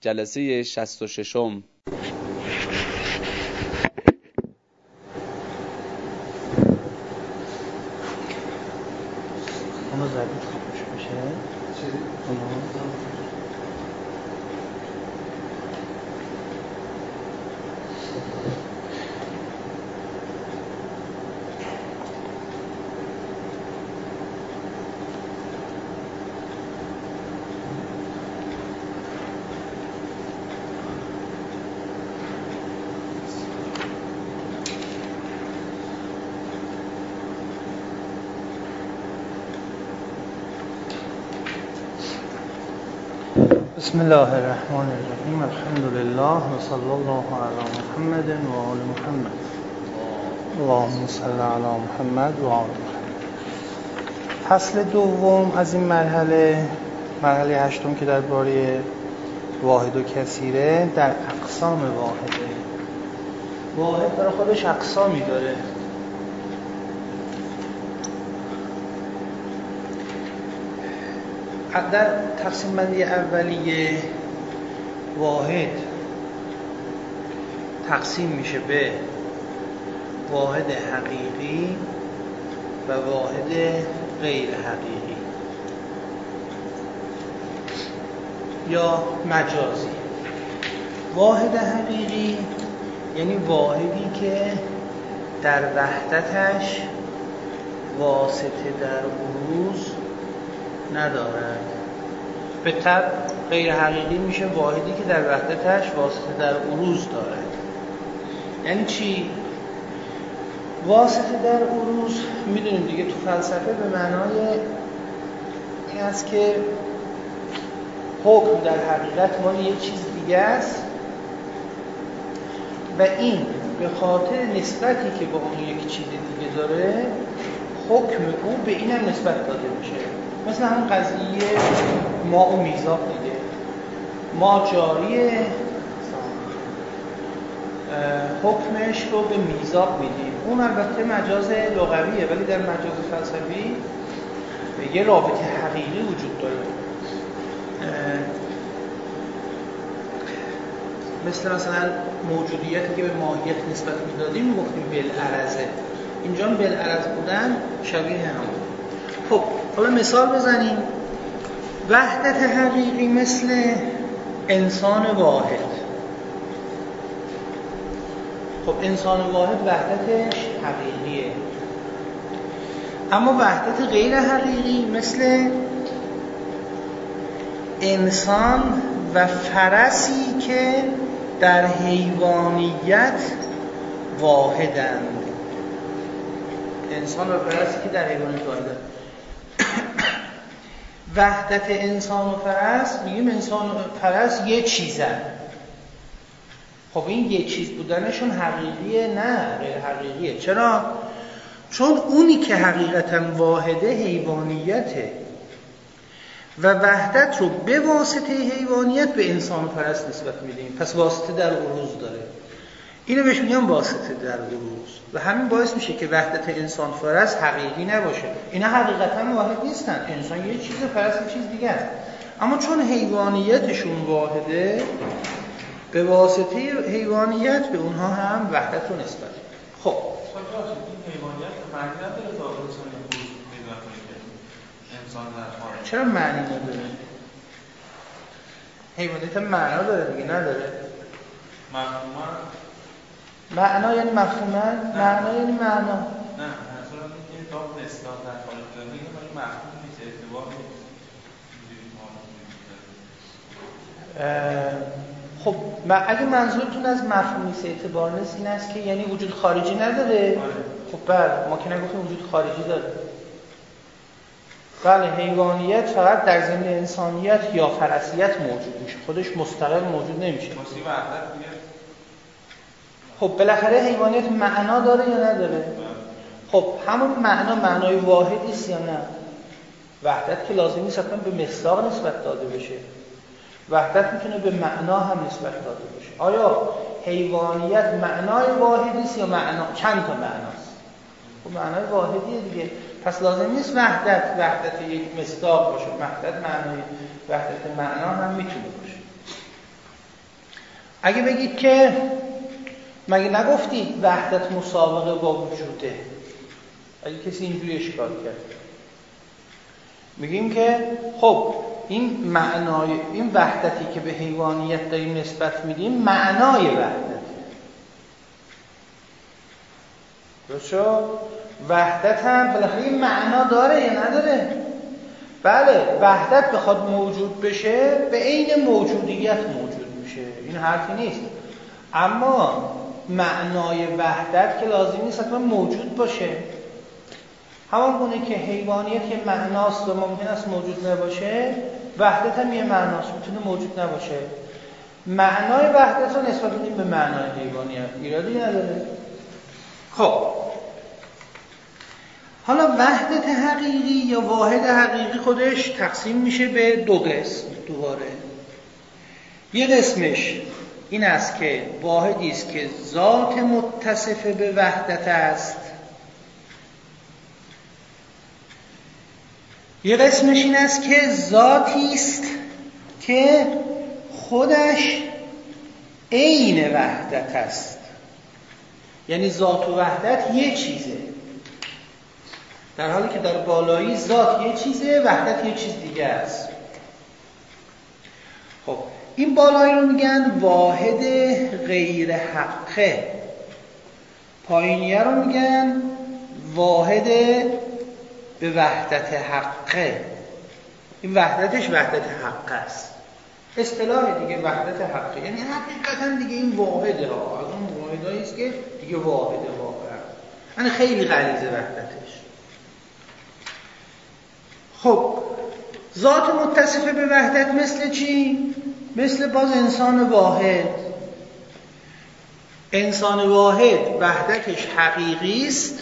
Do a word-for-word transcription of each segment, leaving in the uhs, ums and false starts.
جلسه شصت و ششم. اونو زدید خوبش بشه چی؟ اونو بسم الله الرحمن الرحیم. الحمد لله و صلی الله علی محمد و آل محمد. اللهم صل علی محمد و آل محمد. فصل دوم از این مرحله، مرحله هشتم که درباره واحد و کثیره، در اقسام واحده. واحد برای خودش اقسامی داره. در تقسیم بندی اولیه واحد تقسیم میشه به واحد حقیقی و واحد غیر حقیقی یا مجازی. واحد حقیقی یعنی واحدی که در وحدتش واسطه در بروز ندارد. به طب غیر حقیقی میشه واحدی که در وحدتش واسطه در عروض دارد. یعنی چی؟ واسطه در عروض میدونیم دیگه تو فلسفه به معنای این است که حکم در حقیقت مال یه چیز دیگه است و این به خاطر نسبتی که با اون یک چیز دیگه داره، حکم او به اینم نسبت داده میشه. مثل همون قضیه ما و میزاب دیگه. ما جاریه، حکمش رو به میزاب میدیم. اون البته مجاز لغویه، ولی در مجاز فلسفی یه رابطه حقیقی وجود داره. مثل مثلا موجودیتی که به ماهیت نسبت میدادیم میگفتیم بالعرضه. اینجا بالعرض بودن شبیه هم. خب حالا مثال بزنیم. وحدت حقیقی مثل انسان واحد. خب انسان واحد وحدتش حقیقیه. اما وحدت غیر حقیقی مثل انسان و فرسی که در حیوانیت واحدند. انسان و فرسی که در حیوانیت واحدند. وحدت انسان و فرس، میگیم انسان و فرس یه چیزن. خب این یه چیز بودنشون حقیقیه؟ نه، غیر حقیقیه. چرا؟ چون اونی که حقیقتا واحده حیوانیته و وحدت رو به واسطه حیوانیت به انسان و فرس نسبت میدیم. پس واسطه در عروض داره. اینو بهش میگم واسطه در عروض و همین باعث میشه که وحدت انسان فرس حقیقی نباشه. اینا حقیقتا واحد نیستن. انسان یه چیز و فرس یه چیز دیگه است. اما چون حیوانیتشون واحده، به واسطه حیوانیت به اونها هم وحدت رو نسبت. خب این حیوانیت معنی نداره تا انسان خروج پیدا کنه که انسان در خارج. چرا معنی نداره؟ حیوانیت معنا داره دیگه، نداره؟ مفهوما معنا یعنی مفهوما، معنا یعنی معنا. نه، منظورم اینه که تا اصلاح در خارج داره میگه این مفهوم نیست، اعتبار نیست. خب اگه منظورتون از مفهوم نیست، اعتبار نیست، این است که یعنی وجود خارجی نداره. خب بله، ما که نگفتیم وجود خارجی داره. بله، حیوانیت فقط در ضمن انسانیت یا فرسیت موجود میشه، خودش مستقل موجود نمیشه. خب بالاخره حیوانیت معنا داره یا نداره؟ خب همون معنا معنای واحدی است یا نه؟ وحدت که لازم نیست حتما به مصداق نسبت داده بشه. وحدت میتونه به معنا هم نسبت داده بشه. آیا حیوانیت معنای واحدی است یا معنا چند تا معناست؟ خب معنای واحدیه دیگه. پس لازم نیست وحدت وحدت یک مصداق باشه. وحدت معنای وحدت معنا هم میتونه باشه. اگه بگید که مگه نگفتید وحدت مسابقه با وجوده، اگه کسی اینجوری اشکال کرد میگیم که خب این معنای این وحدتی که به حیوانیت داریم نسبت میدیم معنای وحدته. درسته؟ وحدت هم بالاخره این معنا داره یا نداره؟ بله، وحدت بخواد موجود بشه به عین موجودیت موجود میشه، این حرفی نیست. اما معنای وحدت که لازم نیست حتما موجود باشه. همان گونه که حیوانیت یه معناست و ممکن است موجود نباشه، وحدت هم یه معناست، میتونه موجود نباشه. معنای وحدت رو نسبت میدیم به معنای حیوانیت، ایرادی نداره. خب حالا وحدت حقیقی یا واحد حقیقی خودش تقسیم میشه به دو قسم دوباره. یه قسمش این است که واحدی است که ذات متصف به وحدت است. یه قسمش این است که ذاتی است که خودش عین وحدت است. یعنی ذات و وحدت یه چیزه، در حالی که در بالایی ذات یه چیزه، وحدت یه چیز دیگه است. خب این بالایی رو میگن واحد غیر حقه، پایینیه رو میگن واحد به وحدت حقه. این وحدتش وحدت حق است، اصطلاح دیگه وحدت حقه، یعنی حقیقتا دیگه این واحده ها، از اون واحدایی است که دیگه واحده واقعا، یعنی خیلی غلیظه وحدتش. خب ذات متصفه به وحدت مثل چی؟ مثل باز انسان واحد. انسان واحد وحدتش حقیقی است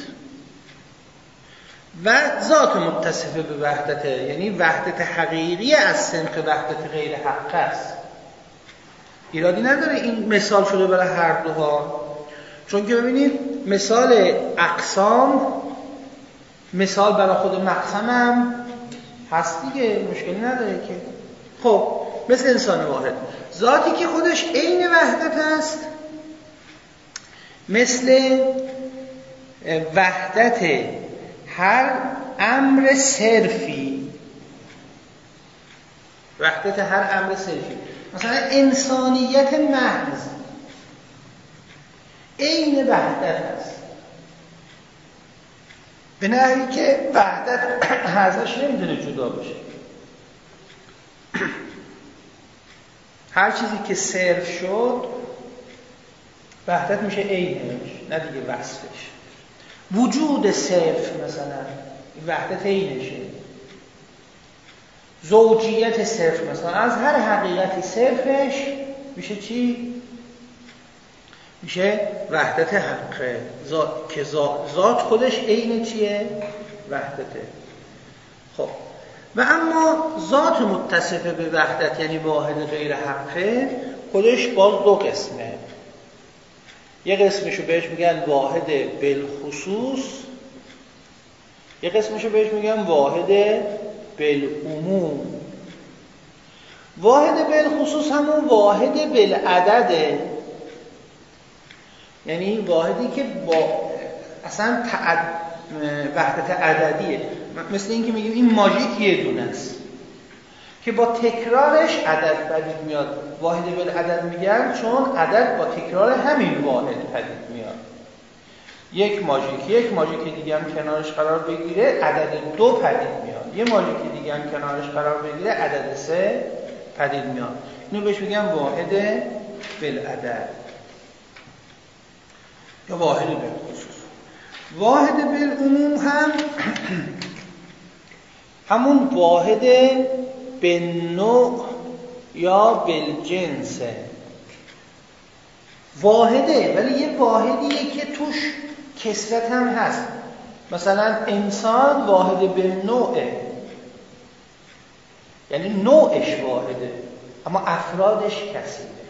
و ذات متصفه به وحدته، یعنی وحدت حقیقی از صنف وحدت غیر حق است. ایرادی نداره این مثال شده برای هر دوها، چون که ببینید مثال اقسام مثال برای خود مقسم هم هست دیگه، مشکلی نداره که. خب مثل انسان واحد ذاتی که خودش عین وحدت است، مثل وحدت هر امر صرفی، وحدت هر امر صرفی. مثلا انسانیت محض عین وحدت است، به نحوی که وحدت ازش نمیتونه جدا بشه. هر چیزی که صرف شد وحدت میشه عینش، نه دیگه وصفش. وجود صرف مثلا وحدت عینشه. زوجیت صرف مثلا از هر حقیقتی صرفش میشه چی؟ میشه وحدت حقه، ذات که ذات خودش عین چیه؟ وحدته. خب و اما ذات متصفه به وحدت یعنی واحد غیر حقه خودش باز دو قسمه. یه قسمشو بهش میگن واحد بالخصوص، یه قسمشو بهش میگن واحد بالعموم. واحد بالخصوص همون واحد بالعدده، یعنی واحدی که با اصلا تعد... وحدت عددیه. مثل این که میگیم این ماژیک یه دونه است که با تکرارش عدد پدید میاد. واحد بالعدد میگن چون عدد با تکرار همین واحد پدید میاد. یک ماژیک یک ماژیک دیگه هم کنارش قرار بگیره عدد دو پدید میاد، یه ماژیک دیگه هم کنارش قرار بگیره عدد سه پدید میاد. اینو بهش میگن واحد بالعدد یا واحد بالخصوص. واحد بالعموم هم همون واحد بالنوع یا بالجنسه. واحده ولی یه واحدیه که توش کثرت هم هست. مثلا انسان واحد بالنوعه، یعنی نوعش واحده اما افرادش کثیره.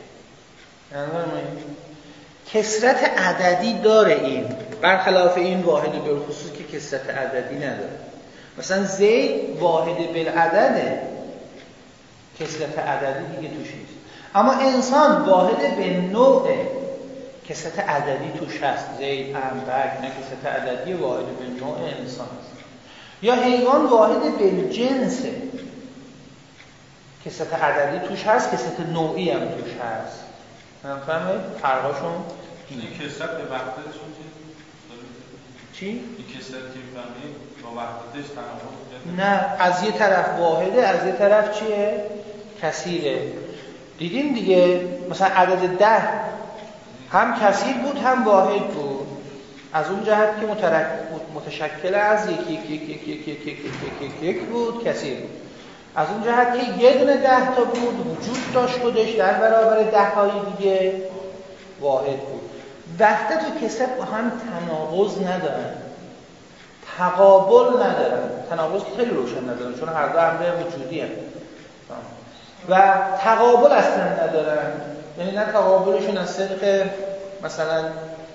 کثرت عددی داره این، برخلاف این واحد بالخصوص که کثرت عددی نداره. مثلا زید واحد بالعدده، کثرت عددی دیگه توش نیست. اما انسان واحد به نوعه که ست عددی توش هست، زید، انبک، نه که ست عددی واحد به نوع انسان هست. یا حیوان واحد به جنسه که ست عددی توش هست که ست نوعی هم توش هست. نفهمه؟ فرقاشون اینه کسرت به وحدتشون چی؟ این کسرت که میفهمید با وحدتش تناقض نه، از یه طرف واحده، از یه طرف چیه؟ کثیره. دیدیم دیگه مثلا عدد ده هم کثیر بود هم واحد بود، از اون جهت که متشکل از یک یک یک یک یک یک یک یک یک بود کثیر بود، از اون جهت که یه دونه ده تا بود وجود داشت خودش در برابر ده های دیگه واحد بود. وحدت و کثرت با هم تناقض ندارن، تقابل ندارن. تناقض خیلی روشن ندارن چون هر دو امر وجودی هست و تقابل اصلا ندارن. یعنی نه تقابلشون از طریق مثلا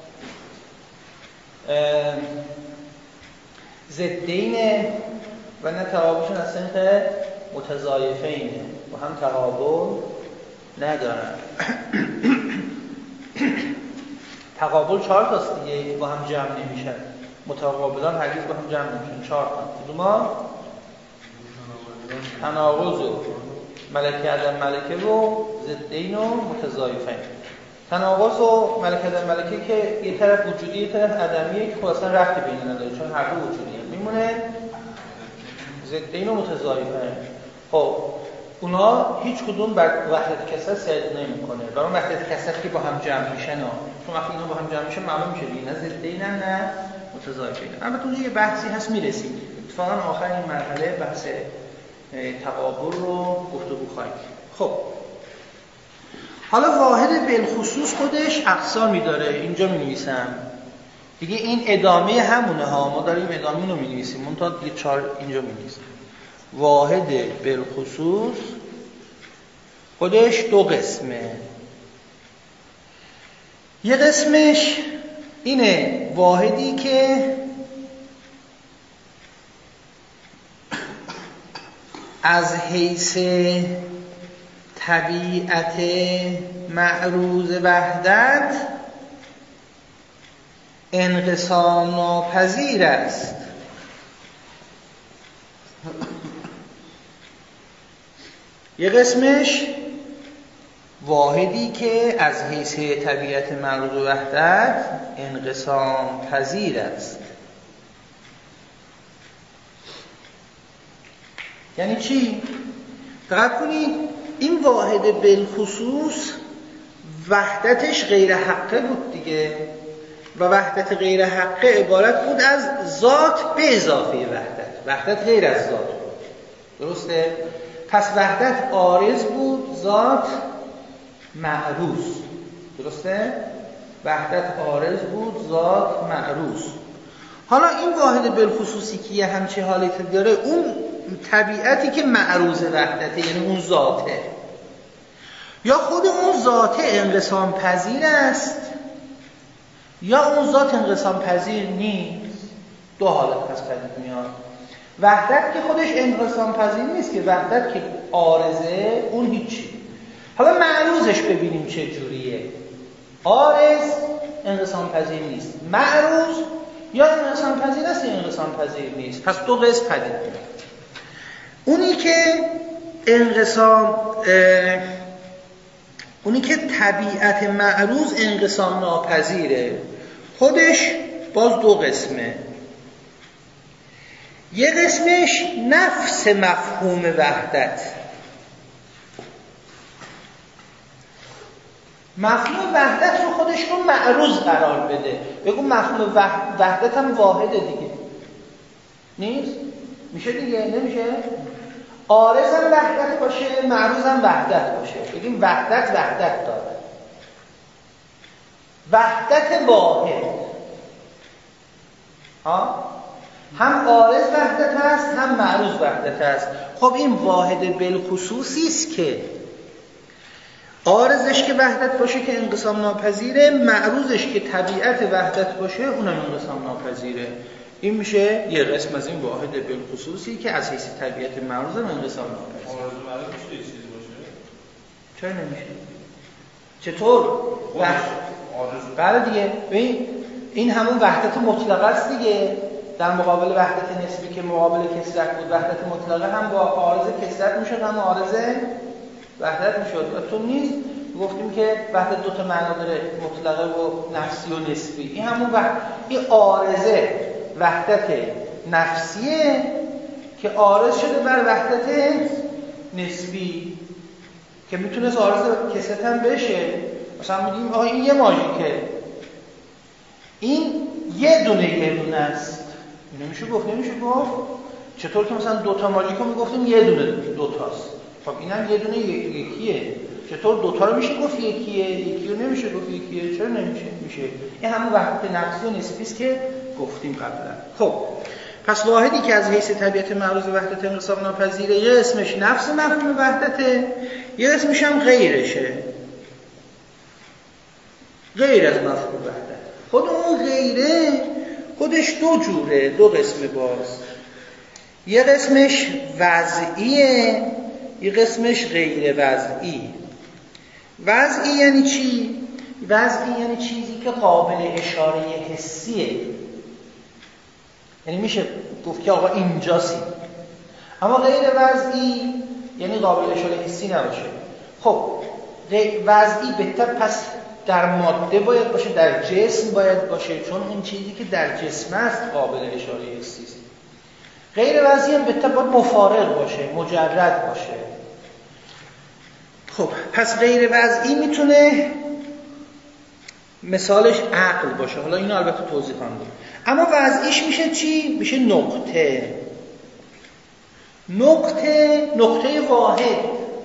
ضدینه و نه تقابلشون از طریق متضایفینه، با هم تقابل ندارن. تقابل چهار تاست دیگه با هم جمع نمیشن، متقابلان هرگز با هم جمع نمیشن. چهار تا کدوما؟ تناقض و ملکه عدم ملکه و ضدین و متضایفین. تناقض و ملکه عدم ملکه که یه طرف وجودی یه طرف عدمیه که اصلا ربطی بین نداره چون هر دو وجودیه. میمونه ضدین و متضایفین. خب اونا هیچ کدوم بر وحدت کثرت صدق نمیکنه. در اون وحدت کثرت که با هم جمع میشن ها، چون وقتی اینا با هم جمع میشن معلوم میشه دیگه نه ضدین نه متضایفین. البته اونجا یه بحثی هست میرسیم. اتفاقا آخر این مرحله بحث تقابل رو گفتگو خواهیم. خب حالا واحد بالخصوص خودش اقسامی داره، اینجا می‌نویسم دیگه. این ادامه همونه ها، ما داریم ادامه رو می‌نویسیم، اون تا دیگه چهار اینجا می‌نویسیم. واحد بالخصوص خودش دو قسمه. یه قسمش اینه واحدی که از حیث طبیعت معروض وحدت انقسام ناپذیر است. یه قسمش واحدی که از حیث طبیعت معروض وحدت انقسام پذیر است. یعنی چی؟ دقت کنید این واحد بالخصوص وحدتش غیر حقه بود دیگه و وحدت غیر حقه عبارت بود از ذات به اضافه وحدت. وحدت غیر از ذات بود، درسته؟ پس وحدت عارض بود، ذات معروض، درسته؟ وحدت عارض بود، ذات معروض. حالا این واحد بالخصوصی که یه همچه حالتی داره، اون طبیعتی که معروض وحدته، یعنی اون ذاته، یا خود اون ذاته انقسام پذیر است یا اون ذات انقسام پذیر نیست. دو حالت پس پدید میاد. وحدت که خودش انقسام پذیر نیست که، وحدت که عارضه اون هیچی. حالا معروضش ببینیم چه جوریه. عارض انقسام پذیر نیست، معروض یا انقسام پذیر است یا انقسام پذیر نیست. پس دو قسم پدید میاد. اونی که انقسام اونی که طبیعت معروض انقسام ناپذیره، خودش باز دو قسمه. یه قسمش نفس مفهوم وحدت. مفهوم وحدت رو خودش رو معروض قرار بده. بگو مفهوم وحدت هم واحده دیگه. نیست؟ میشه دیگه؟ نمیشه؟ عارض هم وحدت باشه، معروض هم وحدت باشه. بگیم وحدت وحدت داره. وحدت واحد. ها؟ هم عارض وحدت هست، هم معروض وحدت هست. خب این واحد بالخصوصی است که عارضش که وحدت باشه که انقسام ناپذیره، معروضش که طبیعت وحدت باشه اونم انقسام ناپذیره. این میشه یه قسم از این واحد بالخصوصی که از حیث طبیعت معروض هم انقسام ناپذیره. عارض و معروض میشه یه چیزی باشه؟ چرا نمیشه؟ چطور؟ بله دیگه. ببین این همون وحدت مطلقه است دیگه، در مقابل وحدت نسبی که مقابل کثرت بود. وحدت مطلقه هم با عارض کثرت میشد هم عارض وحدت میشد. تو نیست گفتیم که وحدت دو تا معنا داره، مطلقه و نفسی و نسبی. این همون وحدت، این عارضه وحدت نفسیه که عارض شده بر وحدت نسبی که میتونست عارض کثرت هم بشه. مثلا میگیم آقا این یه ماژیکه، این یه دونه یه دونه است. نمیشه گفت نمیشه گفت چطور که مثلا دو تا ماژیکو میگفتیم یه دونه دو تاست. خب اینم یه دونه یکیه. چطور دو تا رو میشه گفت یکیه، یکی رو نمیشه گفت یکیه؟ چرا نمیشه؟ میشه. این همون وحدت نفسی و نسبی است که گفتیم قبلا. خب پس واحدی که از حیث طبیعت معروض وحدت انقسام ناپذیره، یه اسمش نفس مفهوم وحدته، یه اسمش هم غیرشه، غیر از مفهوم وحدت. خود اون غیره خودش دو جوره، دو قسم باز. یه قسمش وضعیه، یه قسمش غیر وضعی. وضعی یعنی چی؟ وضعی یعنی چیزی که قابل اشاره حسیه، یعنی میشه گفت که آقا اینجاست. اما غیر وضعی یعنی قابل اشاره حسی نباشه. خب وضعی بهتر پس در ماده باید باشه، در جسم باید باشه، چون اون چیزی که در جسم است قابل اشاره حسی است. غیر وضعی هم بهتر باید مفارق باشه، مجرد باشه. خب پس غیر وضعی میتونه مثالش عقل باشه. حالا اینو البته توضیح خواهم داد. اما وضعیش میشه چی؟ میشه نقطه. نقطه نقطه واحد.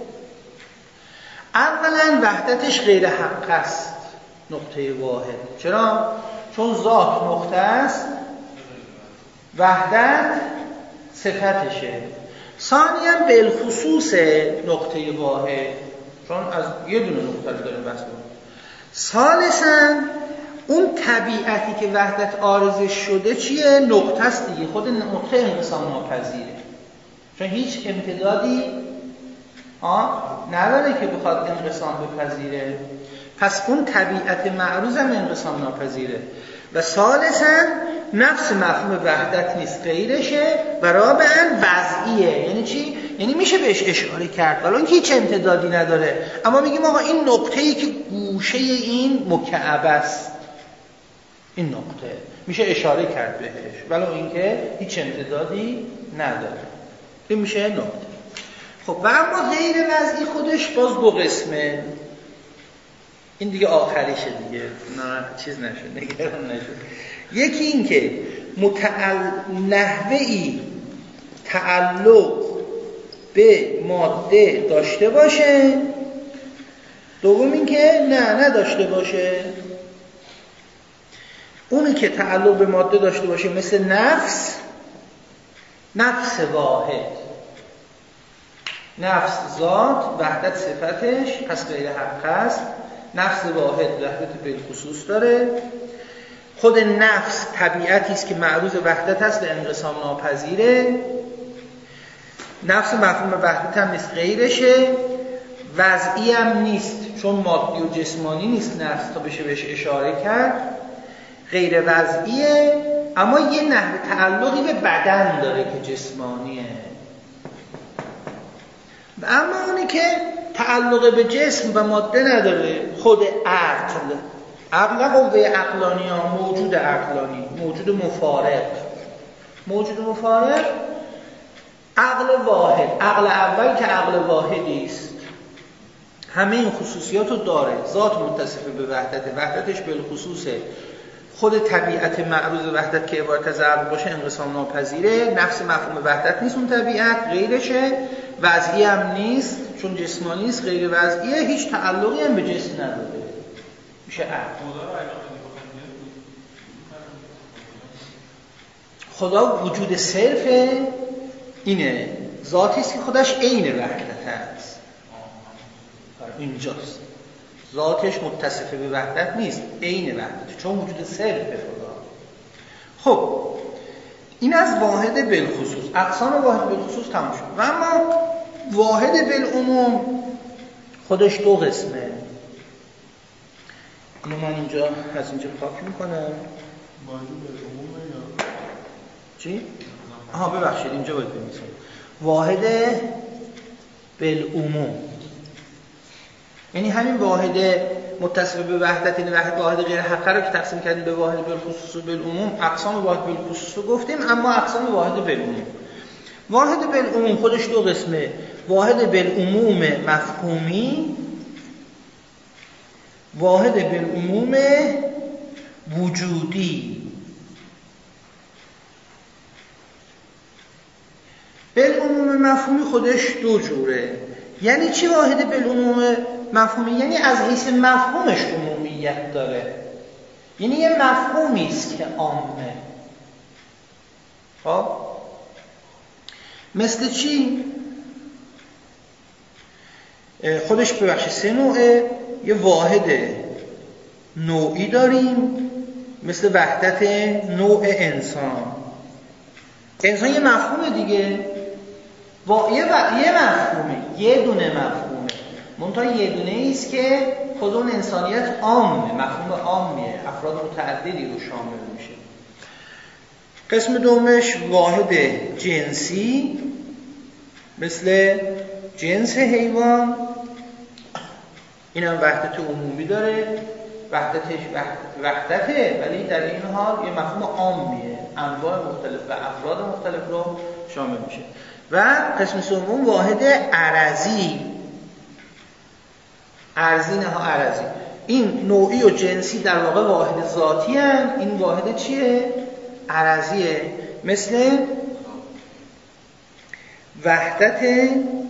اولا وحدتش غیر حق است. نقطه واحد. چرا؟ چون ذات نقطه است، وحدت صفتشه. ثانیاً بالخصوص نقطه واحد، چون از یه دونه نقطه رو داریم بحث می‌کنیم. ثالثاً اون طبیعتی که وحدت عارضش شده چیه؟ نقطه است دیگه. خود نقطه انقسام ناپذیره، چون هیچ امتدادی آه نداره که بخواد انقسام بپذیره. پس اون طبیعت معروض هم انقسام ناپذیره. و ثالثاً نفس مفهوم وحدت نیست، غیرشه. و رابعاً وضعیه. یعنی چی؟ یعنی میشه بهش اشاره کرد ولی اینکه هیچ امتدادی نداره، اما میگیم آقا این نقطه‌ای که گوشه این مکعب است، این نقطه میشه اشاره کرد بهش ولی اینکه هیچ امتدادی نداره، این میشه نقطه. خب و اما غیر وضعی خودش باز دو قسمه. این دیگه آخریشه دیگه، نه چیز نشد، نگران نشد. یکی این که متعل... نحوهی تعلق به ماده داشته باشه. دوم این که نه نداشته باشه. اونی که تعلق به ماده داشته باشه مثل نفس، نفس واحد، نفس ذات، وحدت صفتش، پس غیر حق است. نفس واحد وحدت بالخصوص داره. خود نفس طبیعتی است که معروض وحدت است و انقسام ناپذیره. نفس مفهوم وحدت هم نیست، غیرشه. وضعی هم نیست چون مادی و جسمانی نیست نفس تا بشه بهش اشاره کرد. غیر وضعیه اما یه نحو تعلقی به بدن داره که جسمانیه. و اما اونی که تعلق به جسم و ماده نداره، خود عقل، عقل قوه عقلانی ها، موجود عقلانی، موجود مفارق، موجود مفارق، عقل واحد، عقل اول که عقل واحدی است، همه این خصوصیات رو داره. ذات متصفه به وحدت، وحدتش بالخصوصه. خود طبیعت معروض وحدت که عبارت از عقل باشه انقسام ناپذیره. نفس مفهوم وحدت نیست اون طبیعت، غیرشه. وضعی هم نیست چون جسمانی است، غیر وضعیه. هیچ تعلقی هم به جسم نداره، میشه عقل. خدا وجود صرف اینه، ذاتی است که خودش عین وحدت است. اینجاست ذاتش متصف به وحدت نیست، عین وحدت، چون وجود صرف خدا. خب این از واحد بالخصوص. اقسام واحد بالخصوص تمام شد. و اما واحد بالعموم خودش دو قسمه. اینو من اینجا از اینجا پاک میکنم. واحد بالعموم یا چی؟ آها ببخشید اینجا باید بنویسم. واحد بالعموم یعنی همین واحد متصل به وحدت، این واحد واحد غیر حقه رو که تقسیم کردیم به واحد بالخصوص و بالعموم، اقسام واحد بالخصوص رو گفتیم، اما اقسام واحد بالعموم. واحد بالعموم خودش دو قسمه. واحد بالعموم مفهومی، واحد بالعموم وجودی. بالعموم مفهومی خودش دو جوره. یعنی چی واحد بالعموم مفهومی؟ یعنی از حیث مفهومش عمومیت داره، یعنی یه مفهومی است که عامه. خب مثل چی؟ خودش ببخشید سه نوعه. یه واحد نوعی داریم مثل وحدت نوع انسان. انسان یه مفهومه دیگه، با یه, و... یه مفهومه، یه دونه مفهومه، منتها یه دونه ایست که خود اون انسانیت عامه، مفهوم عامیه، افراد متعددی رو شامل میشه. قسم دومش واحد جنسی مثل جنس حیوان، این هم وحدت عمومی داره، وحدتش وحدته ولی در این حال یه مفهوم عامیه، انواع مختلف و افراد مختلف رو شامل میشه. و قسم سوم واحد عرضی، ارضی نه ها عرضی. این نوعی و جنسی در واقع واحد ذاتی هست، این واحد چیه؟ عرضیه. مثل وحدت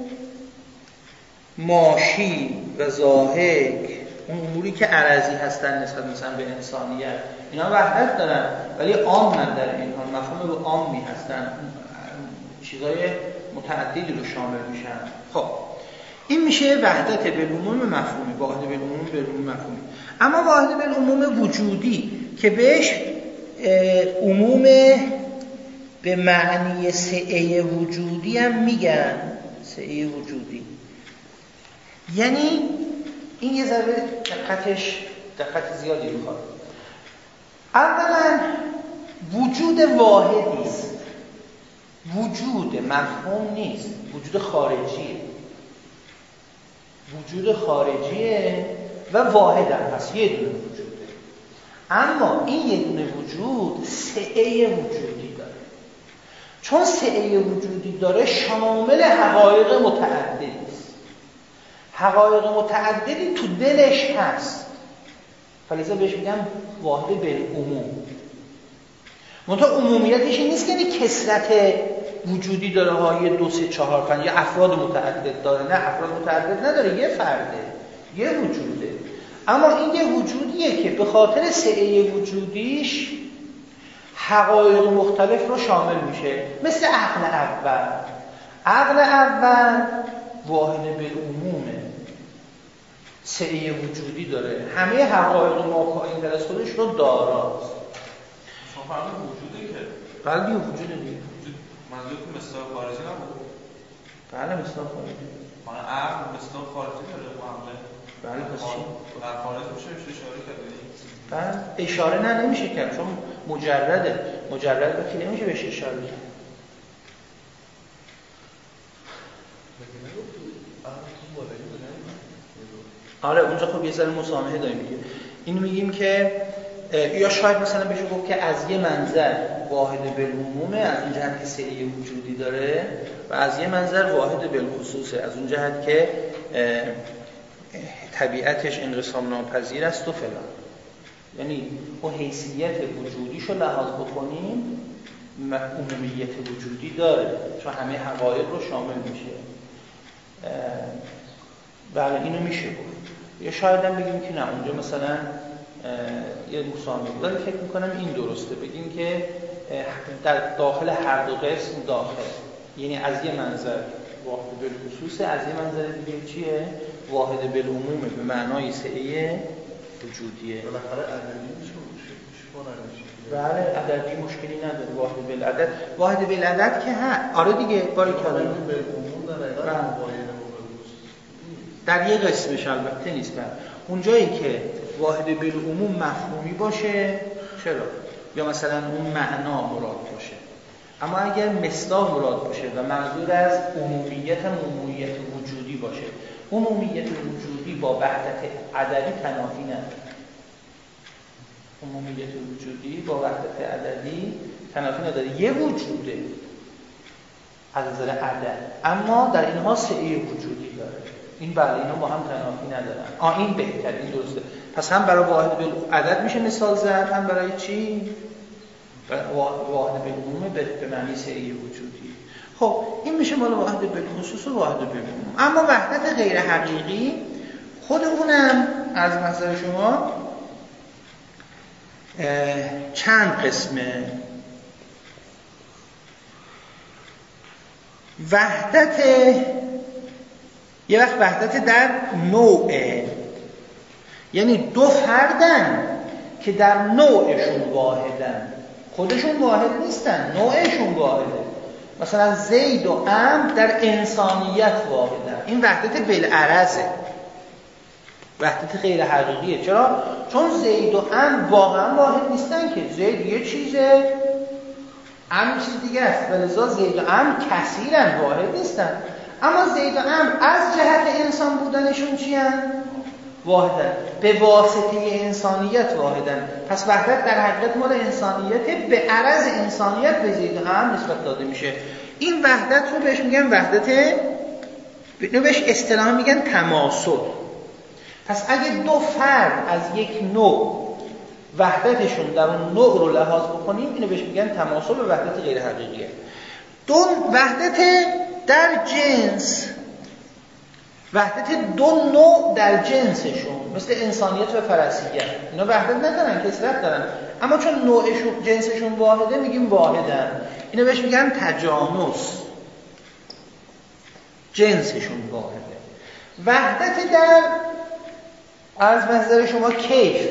ماشی و ضاحک، اون اموری که عرضی هستن نسبت مثلا به انسانیت، اینا وحدت دارن ولی عامن، در این حال مفهوم به عامی هستن، چیزای متعددی رو شامل میشن. خب این میشه وحدت بالعموم مفهومی، واحد بالعموم بالعموم مفهومی. اما واحد بالعموم وجودی که بهش عموم به معنی سعه وجودی هم میگن، سعه وجودی. یعنی این یه ذره دقتش دقت زیادی میخواد. اولا وجود واحدی است، وجود مفهوم نیست، وجود خارجیه، وجود خارجیه و واحد هم هست، یه دونه وجوده. اما این یه دونه وجود سعه وجودی داره. چون سعه وجودی داره شامل حقایق متعددی است، حقایق متعددی تو دلش هست، فلذا بهش میگم واحد بالعموم. منتها عمومیتش این نیست که یعنی کثرت وجودی داره ها، یه دو سه چهار پنج، یه افراد متعدد داره، نه افراد متعدد نداره، یه فرده، یه وجوده. اما این یه وجودیه که به خاطر سعه وجودیش حقایق مختلف رو شامل میشه. مثل عقل اول، عقل اول واحد بالعمومه، سعه وجودی داره، همه حقایق ناپایین در از خودش رو داراست. شما فرمودید وجوده که بله وجوده دیگه. منظورتون مصداق خارجی نبود؟ بله مصداق خارجی. معنی عقل مصداق خارجی داره معامله؟ بله پس چی؟ در خارج میشه اشاره کردید؟ بله اشاره نه نمیشه کرد چون مجرده، مجرد به که نمیشه بهش اشاره کرد. آره اونجا خب یه ذره مسامحه داریم دیگه. اینو میگیم که یا شاید مثلا بشه گفت که از یه منظر واحد بالعمومه، از اون جهت که سعه وجودی داره، و از یه منظر واحد بالخصوصه، از اون جهت که طبیعتش انقسام ناپذیر است و فلان. یعنی اون حیثیت وجودیشو لحاظ بکنیم عمومیت وجودی داره چون همه حقایق رو شامل میشه. بله اینو میشه گفت. یا شاید هم بگیم که نه اونجا مثلا یه مسامحه بود، ولی فکر میکنم این درسته بگیم که در داخل هر دو قسم داخل، یعنی از یه منظر واحد بالخصوصه، از یه منظر دیگه چیه؟ واحد بالعمومه به معنای سعه وجودیه. بالاخره عددی میشه میشه بله عددی مشکلی نداره. واحد بالعدد، واحد بالعدد که ها آره دیگه باری کردن بالعموم در حقیقت واحد در یه قسمش البته نیست. بر اون جایی که واحد بالعموم مفهومی باشه چرا؟ یا مثلا اون معنا مراد باشه. اما اگر مصداق مراد باشه و منظور از عمومیت هم عمومیت وجودی باشه، عمومیت وجودی با وحدت عددی تنافی نداره. عمومیت وجودی با وحدت عددی تنافی نداره. یه وجوده از نظر عدد، اما در اینها سعی وجودی داره. این بله اینا با هم تنافی ندارن. آ این بهتر، این درسته. پس هم برای واحد بالعدد میشه مثال زد، هم برای چی؟ واحد بالعموم به معنی سعی وجودی. خب این میشه مال واحد بالخصوص و واحد بالعموم. اما وحدت غیر حقیقی خود اونم از نظر شما چند قسمه. وحدت یه وقت وحدت در نوعه، یعنی دو فردن که در نوعشون واحدن، خودشون واحد نیستن، نوعشون واحده. مثلا زید و عمرو در انسانیت واحدن. این وحدت بالعرضه، وحدت غیر حقیقیه. چرا؟ چون زید و عمرو واقعا واحد نیستن که. زید یه چیزه، عمرو چیز دیگه است. ولذا زید و عمرو کثیرن، واحد نیستن. اما زید و عمرو از جهت انسان بودنشون چی هن؟ واحدن، به واسطه انسانیت واحدن. پس وحدت در حقیقت مال انسانیت، به عرض انسانیت به زید و عمرو نسبت داده میشه. این وحدت رو بهش میگن وحدت، اینو بهش اصطلاحا میگن تماسل. پس اگه دو فرد از یک نوع وحدتشون در اون نوع رو لحاظ بکنیم، اینو بهش میگن تماسل و وحدت غیر حقیقیه. دو وحدت در جنس، وحدت دو نوع در جنسشون، مثل انسانیت و فرسیت، اینا وحدت ندارن، کثرت دارن، اما چون نوعشون جنسشون واحده میگیم واحدن. اینو بهش میگن تجانس، جنسشون واحده. وحدت در از نظر شما کیف،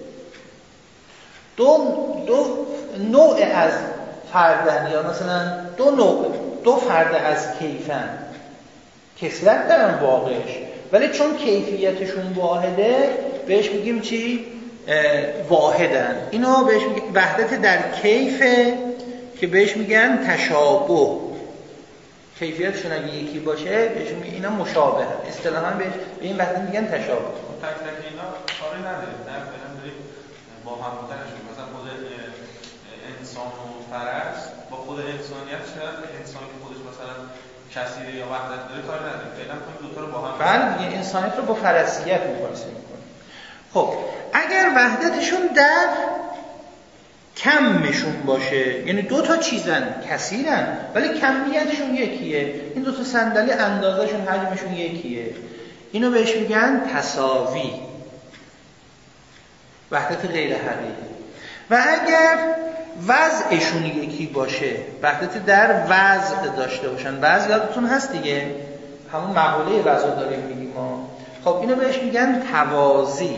دو دو نوع از فردن، یا مثلا دو نوع دو فرد از کیفن، کثرت دارن واقعش، ولی چون کیفیتشون واحده بهش میگیم چی؟ واحدن. اینو بهش میگیم وحدت در کیفه که بهش میگن تشابه. کیفیتشون اگه یکی باشه بهش میگن اینا مشابه. اصطلاحاً بهش به این وحدت میگن تشابه. تک تک اینا کاری نداریم، نه فعلا داریم با هم بودنشون. مثلا خود انسان و فرس با خود انسانیت، شاید انسان که خودش مثلا کثیره یا وحدت داره کاری نداریم. فعلا کنیم دو تا رو با هم. بله دیگه، انسانیت رو با فرسیت مقایسه میکنیم. خب اگر وحدتشون در کمشون باشه، یعنی دو تا چیزن، کثیرن ولی کمیتشون یکیه، این دو تا صندلی اندازه‌شون حجمشون یکیه، اینو بهش میگن تساوی، وحدت غیر حقیقی. و اگر وضعشون یکی باشه، وحدت در وضع داشته باشن، وضع یادتون هست دیگه، همون مقوله وضع داریم میگیم ما. خب اینو بهش میگن توازی،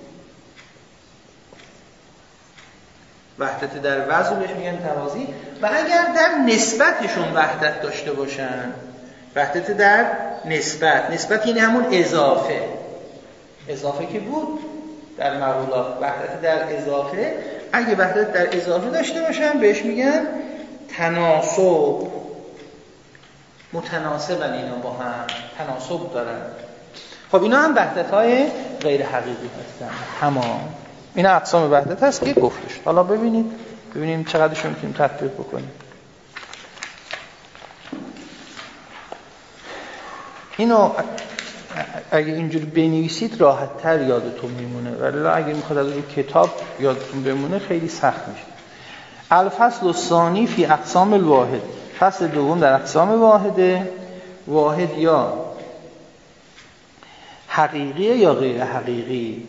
وحدت در وضع بهش میگن توازی. و اگر در نسبتشون وحدت داشته باشن، وحدت در نسبت، نسبت یعنی همون اضافه، اضافه که بود در مقولات، وحدت در اضافه، اگه وحدت در اضافه داشته باشن بهش میگن تناسب، متناسبن، اینا با هم تناسب دارن. خب اینا هم وحدت‌های غیر حقیقی هستن. تمام اینا اقسام وحدت هست که گفته شد. حالا ببینید ببینیم چقدرش میتونیم تطبیق بکنیم. اینو اگه اینجوری بنویسید راحت تر یادتون میمونه، ولی اگه میخواد از روی کتاب یادتون بمونه خیلی سخت میشه. الفصل الثانی فی اقسام الواحد، فصل دوم در اقسام واحده. واحد یا حقیقی یا غیر حقیقی.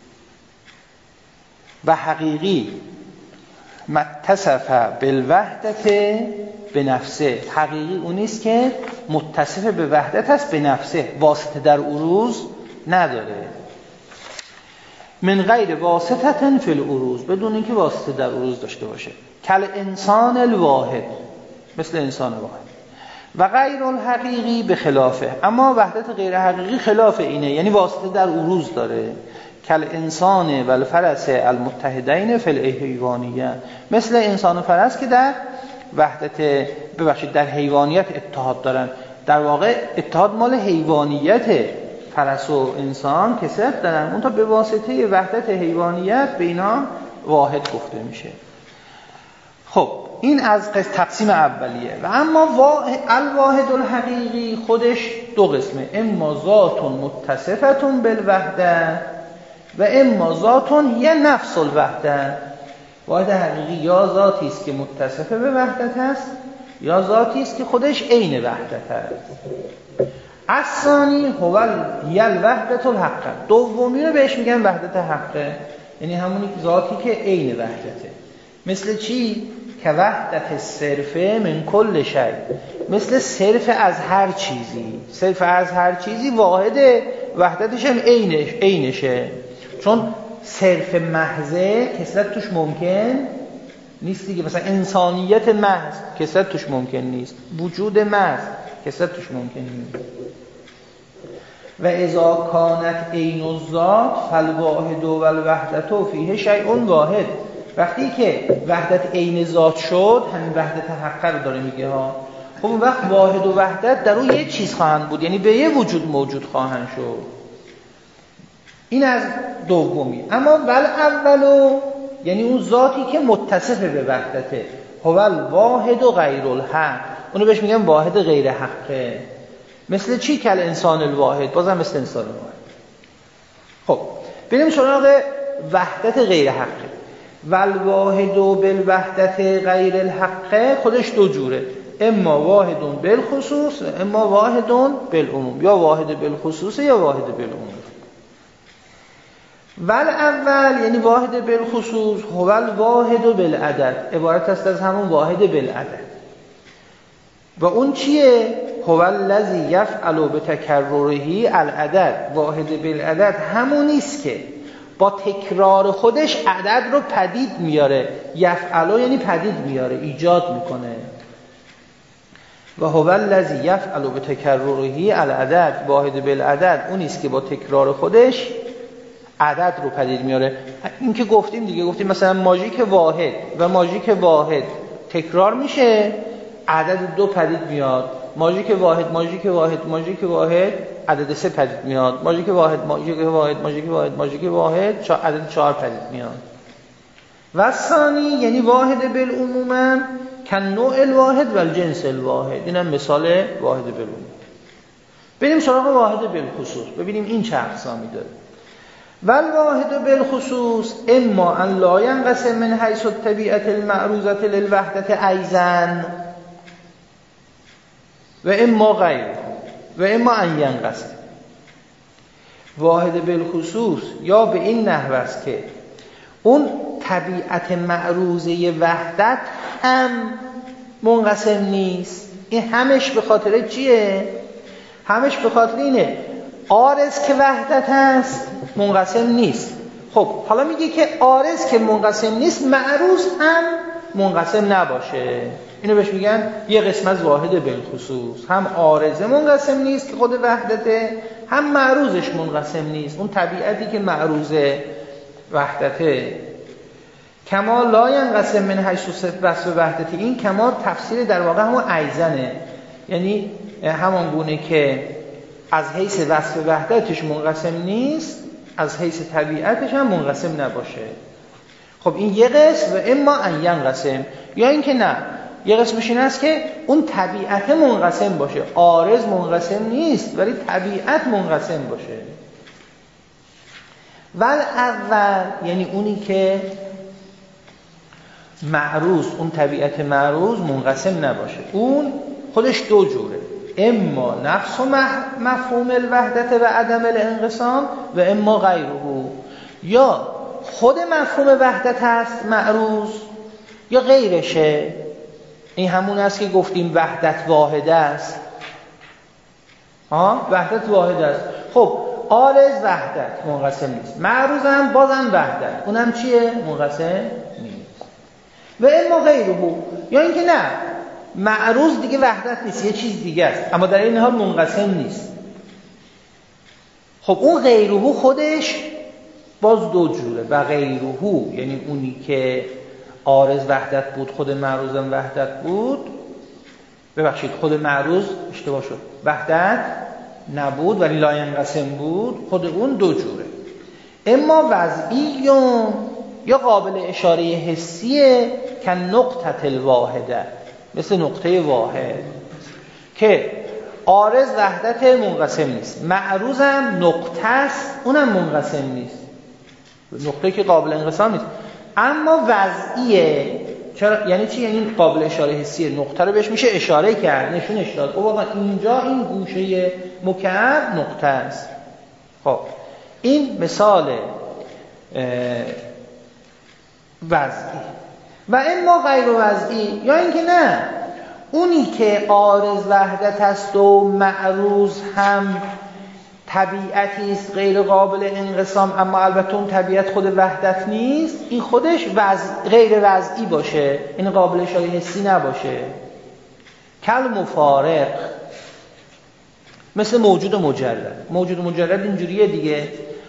و حقیقی متصف بالوحدت به نفسه، حقیقی اونیست که متصف به وحدت است به نفسه، واسطه در عروض نداره. من غیر واسطه فی العروض، بدون اینکه واسطه در عروض داشته باشه. کل انسان الواحد، مثل انسان واحد. و غیر الحقیقی به خلافه، اما وحدت غیر حقیقی خلاف اینه، یعنی واسطه در عروض داره. کل انسان و الفرس المتحدین فی الحیوانیه، مثل انسان و فرس که در وحدت ببخشید در حیوانیت اتحاد دارن. در واقع اتحاد مال حیوانیت، فرس و انسان کثرت دارن، اون تا به واسطه وحدت حیوانیت به اینا واحد گفته میشه. خب این از تقسیم اولیه. و اما الواحد الحقیقی خودش دو قسمه، اما ذات متصفه بالوحده و اما ذات یه نفس الوحده. واحد حقیقی یا ذاتی است که متصفه به وحدت است یا ذاتی است که خودش عین وحدت است. الثانی هو الوحدة الحقه، دومی رو بهش میگن وحدت حقه، یعنی همونی ذاتی که عین وحدته. مثل چی؟ که وحدت صرفه من کل شی، مثل صرف از هر چیزی. صرف از هر چیزی واحده، وحدتش هم عینش عینشه. چون صرف محضه کثرت توش ممکن نیست دیگه. مثلا انسانیت محض کثرت توش ممکن نیست، وجود محض کثرت توش ممکن نیست. و اذا کانت عین الذات فالواحد و الوحدة فیه شیء واحد، وقتی که وحدت عین ذات شد، همین وحدت حقه رو داره میگه ها. خب اون وقت واحد و وحدت در اون یه چیز خواهند بود، یعنی به یه وجود موجود خواهند شد. این از دومی. اما ول اولو، یعنی اون ذاتی که متصف به وحدته، هو الواحد و غیر الحق، اونو بهش میگن واحد غیر حقه. مثل چی؟ کل انسان الواحد، بازم مثل انسان الواحد. خب بریم سراغ وحدت غیر حقه. والواحد بالوحدت غیر الحقه خودش دو جوره، اما واحد بالخصوص و اما واحد بالعموم، یا واحد بالخصوص یا واحد بالعموم. ول اول یعنی واحد بالخصوص هو الواحد بالعدد، عبارت است از همون واحد بالعدد. و اون چیه؟ هو الذی یفعل بتکرره العدد. واحد بالعدد همونی است که با تکرار خودش عدد رو پدید میاره. یفعل یعنی پدید میاره، ایجاد میکنه. و هو الذی یفعل بتکرره العدد، واحد بالعدد اونی است که با تکرار خودش عدد رو پدید میاره. این که گفتیم دیگه، گفتیم مثلا ماژیک واحد و ماژیک واحد تکرار میشه، عدد دو پدید میاد. ماژیک واحد ماژیک واحد ماژیک واحد عدد سه پدید میاد. ماژیک واحد ماژیک واحد ماژیک واحد ماژیک واحد چه عدد چهار پدید میاد. و ثانی یعنی واحد بالعموم کن نوع الواحد و الجنس الواحد. اینم مثال واحد بالعموم. بریم سراغ واحد بالخصوص، ببینیم این چه اقسامی داره. والواحد بالخصوص اما ان لا ينقسم من حيث الطبيعه المعروضه للوحده ايضا و اما غیر و اما ان ینقسم. واحد بالخصوص یا به این نحو است که اون طبیعت معروضه وحدت هم منقسم نیست. این همش به خاطر چیه؟ همش به خاطر اینه عارض که وحدت هست منقسم نیست. خب حالا میگه که عارض که منقسم نیست معروض هم منقسم نباشه. اینو بهش میگن یه قسم از واحد بالخصوص، هم عارضه منقسم نیست که خود وحدته، هم معروضش منقسم نیست، اون طبیعتی که معروضه وحدته. کما لا ینقسم من حیث وصف وحدته، این کما تفسیر در واقع همون ایزنه، یعنی همان گونه که از حیث وصف وحدتش منقسم نیست، از حیث طبیعتش هم منقسم نباشه. خب این یه قسم. و اما ان ینقسم، یا این که نه، یه قسمش این است که اون طبیعت منقسم باشه، عارض منقسم نیست ولی طبیعت منقسم باشه. ول اول یعنی اونی که معروض، اون طبیعت معروض منقسم نباشه، اون خودش دو جوره، اما نفس و مفهوم الوحدت و عدم الانقسام و اما غیره. یا خود مفهوم وحدت هست معروض یا غیرشه. این همون است که گفتیم وحدت واحد است. ها وحدت واحد است. خب عارض وحدت منقسم نیست، معروض هم بازم وحدت، اونم چیه؟ منقسم نیست. و اما غیره، یا اینکه نه معروض دیگه وحدت نیست، یه چیز دیگه است، اما در این حال منقسم نیست. خب اون غیره خودش باز دو جوره. و غیره یعنی اونی که عارض وحدت بود، خود معروضم وحدت بود. ببخشید خود معروض اشتباه شد، وحدت نبود ولی لا ینقسم بود. خود اون دو جوره، اما وضعیون یا قابل اشاره حسیه که نقطه الواحده، مثل نقطه واحد که عارض وحدت منقسم نیست، معروض هم نقطه است اونم منقسم نیست، نقطه که قابل انقسام نیست اما وضعیه. چرا؟ یعنی چی؟ یعنی قابل اشاره حسیه، نقطه رو بهش میشه اشاره کرد، نشونش داد، او واقعا اینجا این گوشه مکعب نقطه است. خب این مثال وضعی. و اما غیر وضعی، یا اینکه نه اونی که عارض وحدت است و معروض هم طبیعتی است غیر قابل انقسام، اما البته اون طبیعت خود وحدت نیست، این خودش وضع غیر وضعی باشه، این قابل اشاره حسی نباشه. کل مفارق، مثل موجود مجرد. موجود مجرد اینجوریه دیگه،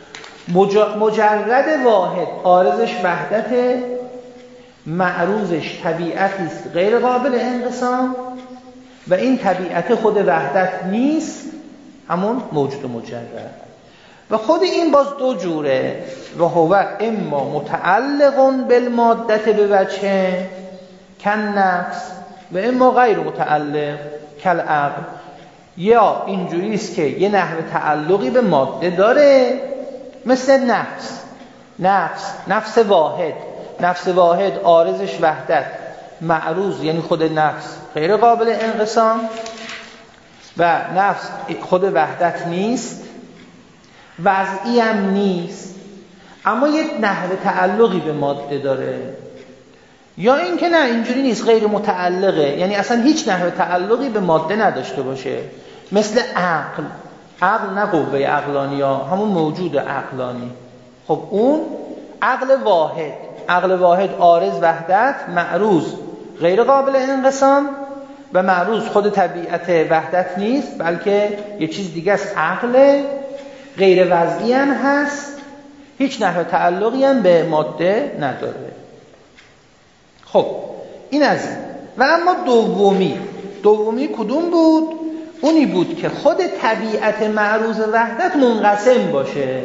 مجرد واحد عارضش وحدت، معروضش طبیعتی است غیر قابل انقسام و این طبیعت خود وحدت نیست، همون موجود مجرد. و خود این باز دو جوره، و هو اما متعلق بالمادت به وجه کن نفس و اما غیر متعلق کل عقل. یا اینجوری است که یه نحو تعلقی به ماده داره، مثل نفس. نفس نفس واحد، نفس واحد عارضش وحدت، معروض یعنی خود نفس غیر قابل انقسام و نفس خود وحدت نیست، وضعی هم نیست، اما یک نحو تعلقی به ماده داره. یا این که نه اینجوری نیست، غیر متعلقه، یعنی اصلا هیچ نحو تعلقی به ماده نداشته باشه، مثل عقل. عقل نه قوه عقلانی ها، همون موجود عقلانی. خب اون عقل واحد، عقل واحد عارض وحدت، معروض غیر قابل انقسام و معروض خود طبیعت وحدت نیست بلکه یه چیز دیگه است، عقل غیر وضعی هم هست، هیچ نحو تعلقی هم به ماده نداره. خب این از این. و اما دومی، دومی کدوم بود؟ اونی بود که خود طبیعت معروض وحدت منقسم باشه.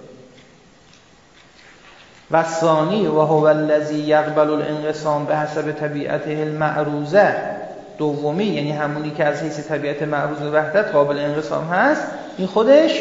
و ثانی و هو الذی یقبل الانقسام به حسب طبیعته المعروضه. دومی یعنی همونی که از حیث طبیعت معروض وحدت قابل انقسام هست، این خودش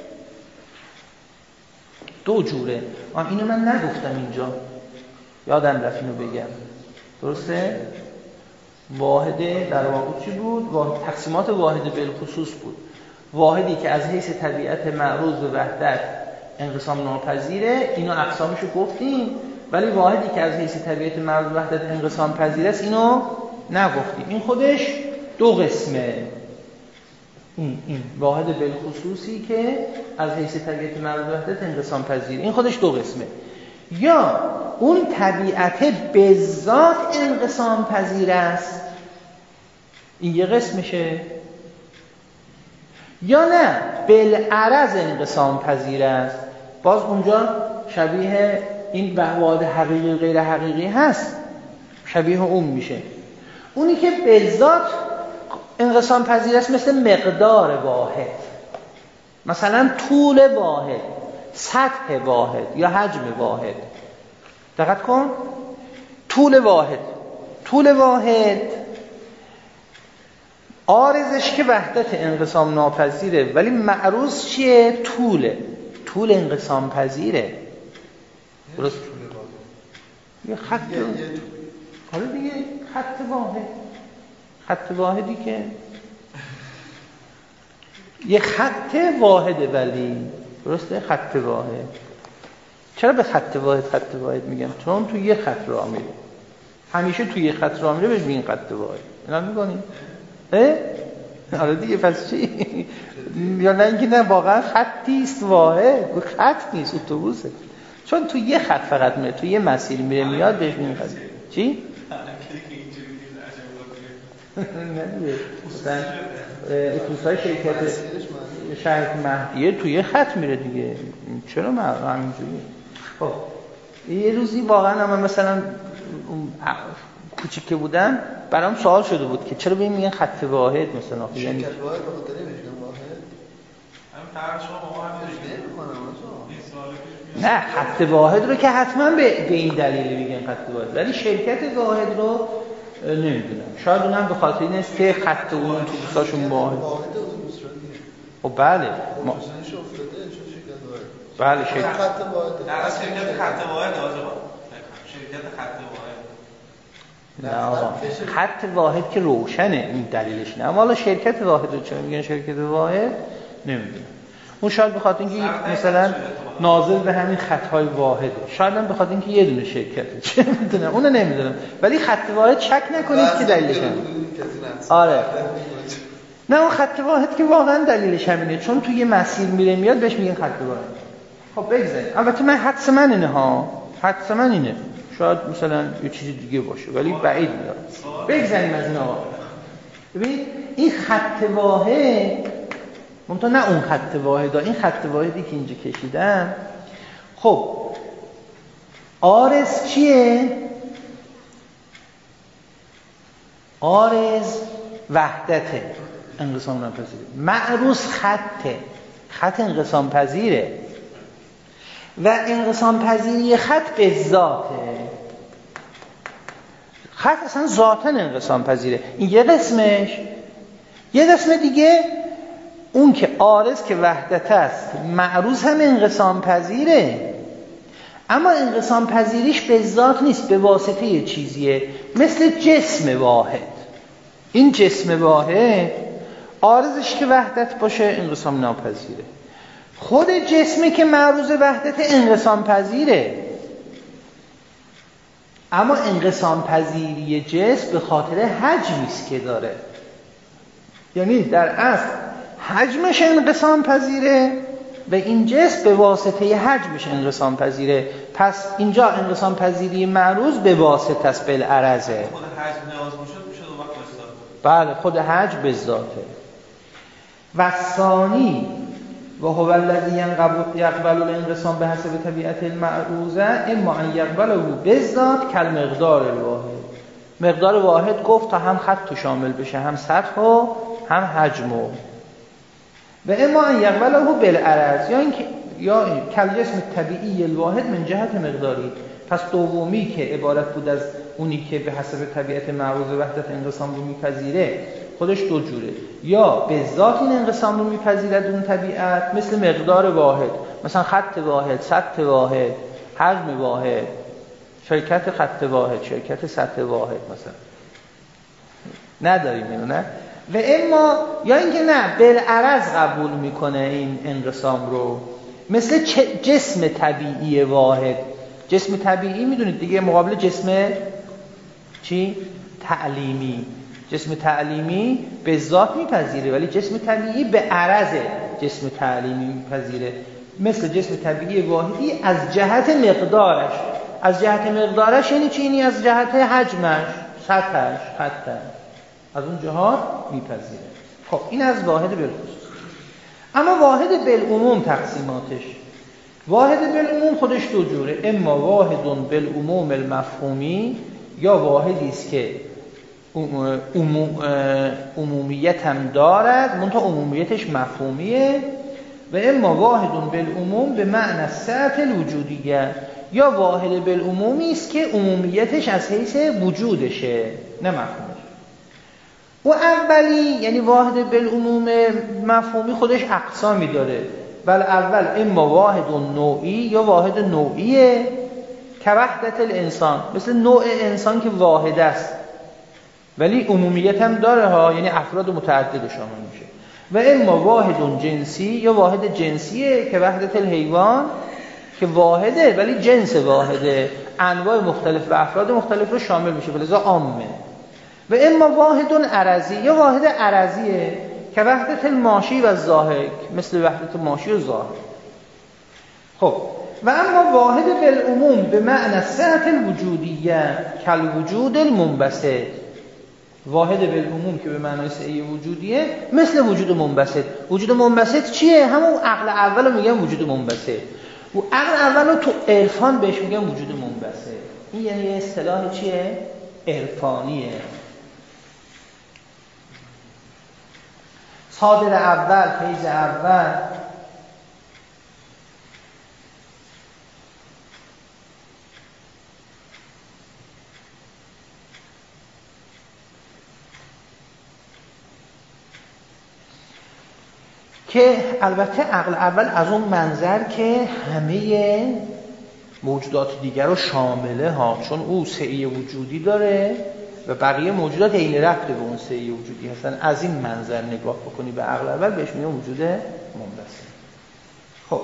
دو جوره. آه اینو من نگفتم اینجا، یادم رفت اینو بگم. درسته؟ واحد در واقع چی بود؟ واحد تقسیمات واحد بالخصوص بود. واحدی که از حیث طبیعت معروض و وحدت انقسام ناپذیره، اینو اقسامشو گفتیم، ولی واحدی که از حیث طبیعت معروض و وحدت انقسام پذیر است اینو نگفتیم. این خودش دو قسمه. این این واحد بالخصوصی که از حیث طبیعت معروض و وحدت انقسام پذیره، این خودش دو قسمه. یا اون طبیعت به ذات انقسام پذیر است، این یه قسمشه. یا نه بالعرض انقسام پذیر است، باز اونجا شبیه این واحد حقیقی غیر حقیقی هست، شبیه اون میشه. اونی که به ذات انقسام پذیر است مثل مقدار واحد، مثلا طول واحد، سطح واحد یا حجم واحد. دقت کن، طول واحد، طول واحد عارضش که وحدت انقسام ناپذیره، ولی معروض چیه؟ طوله، طول انقسام پذیره. درست؟ یه خط، حالا دیگه خط واحد، خط واحدی که یه خط واحده، ولی درسته؟ خط واحد. چرا به خط واحد خط واحد میگم؟ چون تو یه خط راه میره، همیشه تو یه خط راه میره، بهش میگن خط واحد. اینا میگونیم اه؟ حالا دیگه پس چی؟ یا نه اینکه نه واقعا خطی است واحد، خط نیست، اتوبوسه، چون تو یه خط فقط میره، تو یه مسیر میره میاد، بهش میگن خط. چی؟ نه مثلا اتوبوس‌های شرکت شهر مهدیه توی خط میره دیگه، چرا همینجوری؟ خب یه روزی واقعا من مثلا کوچیک که بودم برام سوال شده بود که چرا به این میگن خط واحد مثلا، یعنی شرکت واحد به خاطر نمیشن واحد همین فرق شما با هم نه خط واحد رو که حتما به, به این دلیل میگن خط واحد، ولی شرکت واحد رو نمیدونم، شاید اونم به خاطر این است که خط اون اتوبوساشون واحد. خب بله ما بله شرکت خط واحد در از شرکت خط واحد آقا شرکت خط واحد نه آقا خط واحد که روشنه این دلیلش نه، اما حالا شرکت واحد رو چون میگن شرکت واحد نمیدونم، اون شاید بخاطر اینکه مثلا ناظر به همین خطهای واحده، شاید هم بخاطر اینکه یه دونه شرکته، چه میدونم اونو نمیدونم، ولی خط واحد شک نکنید که دلیلش همینه. آره نه اون خط واحد که واقعا دلیلش همینه، چون توی یه مسیر میره میاد بهش میگن خط واحد. خب بگذاریم، البته من حدس من اینه ها، حدس من اینه، شاید مثلا یه چیزی دیگه باشه ولی بعید میاد. بگذاریم از این آقا. ببین این خط واحد منتها نه اون خط واحد، این خط واحدی که اینجا کشیدم. خب عارض چیه؟ عارض وحدته، انقسام ناپذیره. معروض خطه، خط انقسام پذیره و انقسام پذیری خط به ذاته، خط اصلا ذاتاً انقسام پذیره. این یه قسمش. یه قسم دیگه اون که عارض که وحدت است، معروض هم انقسام پذیره، اما انقسام پذیریش به ذات نیست، به واسطه یه چیزیه، مثل جسم واحد. این جسم واحد عارضش که وحدت باشه انقسام ناپذیره، خود جسمی که معروض وحدت انقسام پذیره، اما انقسام پذیری جسم به خاطر حجمی است که داره، یعنی در اصل حجمش انقسام پذیره و این جسم به واسطه حجمش انقسام پذیره. پس اینجا انقسام پذیری معروض به واسطه است، بالعرضه. خود حجم نواز میشد میشد اون وقت بله خود حجم به ذاته. و ثانی و هو الذی یقبل الانقسام به حسب طبیعت المعروضه اما ان یقبله بالذات کالمقدار الواحد. مقدار واحد گفت تا هم خط تو شامل بشه، هم سطح و هم حجم و و اما ان یقبله بالعرض، یا اینکه یا این کالجسم طبیعی الواحد من جهت مقداری. پس دومی که عبارت بود از اونی که به حسب طبیعت معروض وحدت انقسام رو میپذیره، خودش دو جوره، یا به ذات این انقسام رو میپذیرد اون طبیعت، مثل مقدار واحد، مثلا خط واحد، سطح واحد، حجم واحد، شرکت خط واحد، شرکت سطح واحد مثلا نداریم اینو نه. و اما یا اینکه نه بالعرض قبول میکنه این انقسام رو، مثل جسم طبیعی واحد. جسم طبیعی میدونید دیگه مقابل جسم چی؟ تعلیمی. جسم تعلیمی به ذات میپذیره ولی جسم طبیعی به عرض جسم تعلیمی میپذیره، مثل جسم طبیعی واحدی از جهت مقدارش. از جهت مقدارش یعنی چی؟ یعنی از جهت حجمش، سطحش، خطش، از اون جهات میپذیره. خب این از واحد بالخصوص. اما واحد بالعموم تقسیماتش، واحد بالعموم خودش دو جوره، اما واحد بالعموم المفهومی، یا واحدی است که عموم عمومیت هم دارد منتها عمومیتش مفهومیه، و اما واحد بالعموم به معنی سطح الوجودیه، یا واحد بالعمومی است که عمومیتش از حیث وجودشه نه مفهومش. و اولی یعنی واحد بالعموم مفهومی خودش اقسامی داره، بل اول اما واحد نوعی، یا واحد نوعیه که وحدت الانسان، مثل نوع انسان که واحد است ولی عمومیت هم داره ها، یعنی افراد متعدد شامل میشه. و اما واحد جنسی، یا واحد جنسیه که وحدت الحیوان، که واحده ولی جنس واحده، انواع مختلف و افراد مختلف رو شامل میشه لذا عامه. و اما واحد عرضی، یا واحد عرضیه که وحدت الماشی و الضاحک، مثل وحدت ماشی و ضاحک. خب و اما واحد بالعموم به معنی صحت الوجودیه کالوجود المنبسط، واحد بالعموم که به معنای سعی وجودیه، مثل وجود منبسط. وجود منبسط چیه؟ همون عقل اول رو میگن وجود منبسط. و عقل اول رو تو عرفان بهش میگن وجود منبسط. این یعنی اصطلاح چیه؟ عرفانیه. صادر اول، فیض اول، که البته عقل اول از اون منظر که همه موجودات دیگر رو شامله ها، چون او سعی وجودی داره و بقیه موجودات عین رفته به اون سعی وجودی هستن. از این منظر نگاه بکنی به عقل اول بهش میگن وجود منبسط. خب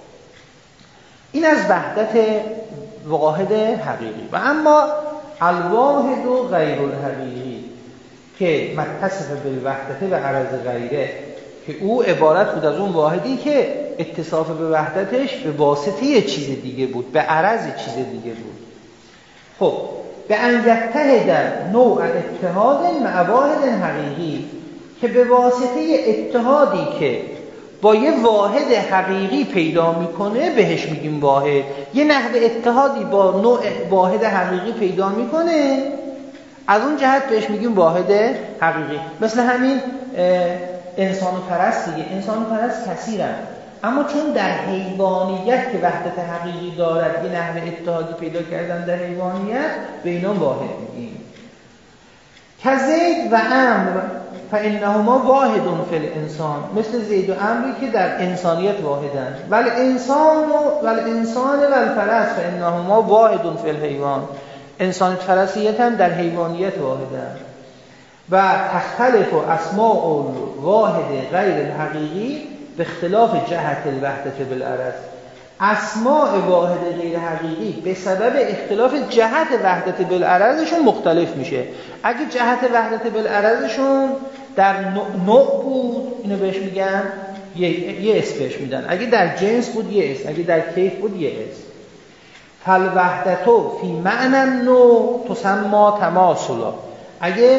این از وحدت واحد حقیقی. و اما الواحد و غیر الحقیقی که متصف بالوحدت و عرض غیره، که او عبارت بود از اون واحدی که اتصاف به وحدتش به واسطه یه چیز دیگه بود، به عرض چیز دیگه بود. خب به انجته در نوع اتحاد مع واحد حقیقی، که به واسطه اتحادی که با یه واحد حقیقی پیدا میکنه بهش میگیم واحد. یه نحو اتحادی با نوع واحد حقیقی پیدا میکنه، از اون جهت بهش میگیم واحد حقیقی. مثل همین انسان و پرست دیگه. انسان و پرست کثیرن، اما چون در حیوانیت که وحدت حقیقی دارد یه نحو اتحادی پیدا کردن در حیوانیت، به اینا واحد میگیم. که زید و امر فانهما واحد فی الانسان، مثل زید و امری که در انسانیت واحدن. ولی انسان و ولی انسان و الفرس فانهما واحد فی الحیوان، انسان فرسیت هم در حیوانیت واحدن. و تختلف اسماء واحد غیر الحقیقی به اختلاف جهت الوحدت بالعرض. اسماء واحد غیر حقیقی به سبب اختلاف جهت وحدت بالعرضشون مختلف میشه. اگه جهت وحدت بالعرضشون در نوع بود، اینو بهش میگن یه, یه اسم بهش میدن. اگه در جنس بود یه اسم، اگه در کیف بود یه اسم. فالوحدتو فی معنی النوع تسمى تماثلا. اگه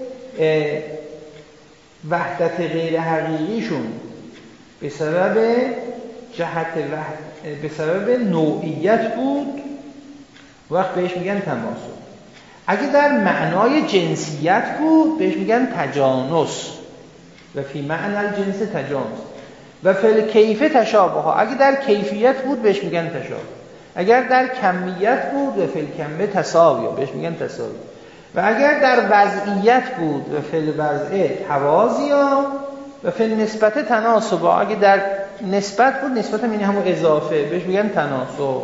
وحدت غیر حقیقیشون به سبب جهت وحد... به سبب نوعیت بود، وقت بهش میگن تماسل. اگه در معنای جنسیت بود بهش میگن تجانس. و فی معنی الجنس تجانس. و فی الکیف تشابه. اگه در کیفیت بود بهش میگن تشابه. اگر در کمیت بود و فی الکمه تساوی، بهش میگن تساوی. و اگر در وضعیت بود و فی الوضع توازیا و فی النسبت تناسب. اگه در نسبت بود، نسبت هم یعنی همون اضافه، بهش میگن تناسب.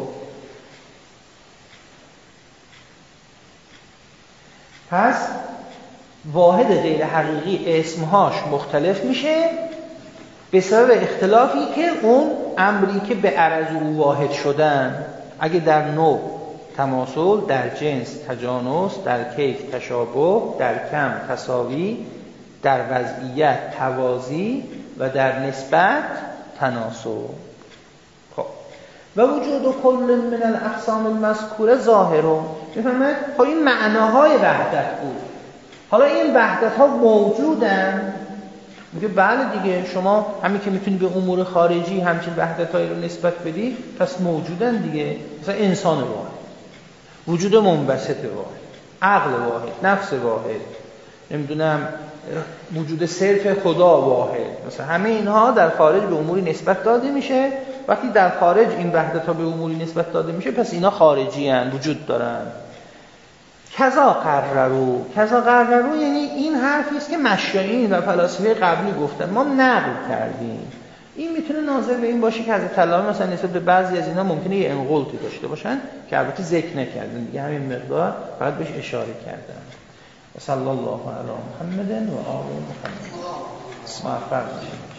پس واحد غیر حقیقی اسمهاش مختلف میشه به سبب اختلافی که اون امری که به عرض او واحد شدن، اگه در نوع تماثل، در جنس تجانس، در کیف تشابه، در کم تساوی، در وضعیت توازی و در نسبت تناسب. خب و وجود کل من الاقسام المذکوره ظاهرون. میفهمید؟ خب این معناهای وحدت بود. حالا این وحدت ها موجودن. میگه بله دیگه، شما همین که میتونی به امور خارجی همچین وحدت هایی رو نسبت بدی، پس موجودن دیگه. مثلا انسان واحد، وجود منبسط واحد، عقل واحد، نفس واحد، نمیدونم وجود صرف خدا واحد. مثلا همه اینها در خارج به اموری نسبت داده میشه. وقتی در خارج این وحدت ها به اموری نسبت داده میشه، پس اینا خارجی هستند، وجود دارن. کذا قرروا. کذا قرروا یعنی این حرفی است که مشایخ و فلاسفه قبلی گفتن، ما نقل کردیم. این میتونه ناظر به این باشه که حضرت علامه مثلا نسبت به بعضی از اینا ممکنه یه انقلتی داشته باشن که البته ذکر نکردن دیگه، همین مقدار فقط بهش اشاره کردن. و صلی الله علی محمد و آل محمد. اسم فرد